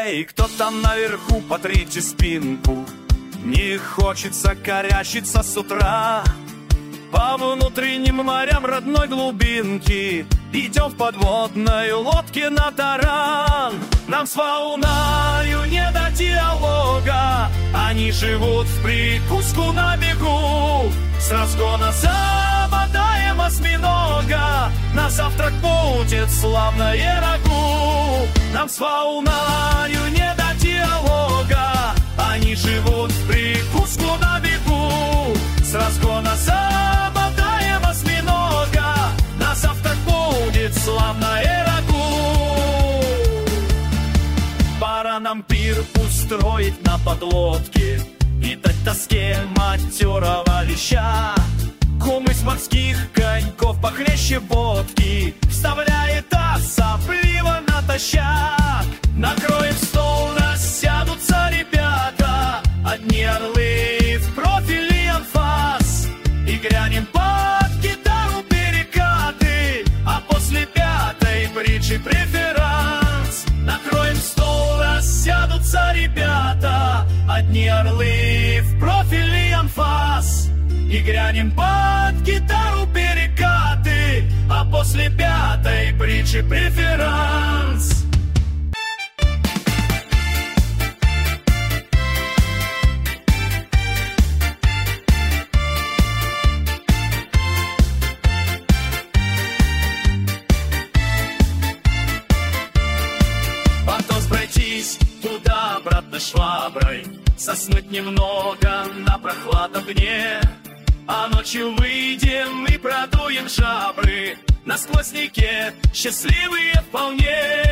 Эй, кто там наверху, потрите спинку. Не хочется корячиться с утра. По внутренним морям родной глубинки идем в подводной лодке на таран. Нам с волною не до диалога, они живут в прикуску на бегу. С разгона забодаем осьминога, на завтрак будет славное рагу. Нам с волною не до диалога, они живут в прикуску на бегу. С разгона забодаем осьминога, на завтрак будет славное рагу. Пора нам пир устроить на подлодке и дать тоске матерого леща. Кумыс морских коньков похлеще водки вставляет особливо натощак. Накроем стол, рассядутся ребята, одни орлы в профиль и анфас, и грянем под гитару перекаты, а после пятой бриджи преферанс. Накроем стол, рассядутся ребята, одни орлы в профиль и анфас, и грянем под гитару перекаты, а после пятой бриджи преферанс. Туда-обратно шваброй, соснуть немного на прохладном дне, а ночью выйдем и продуем жабры на сквозняке, счастливые вполне.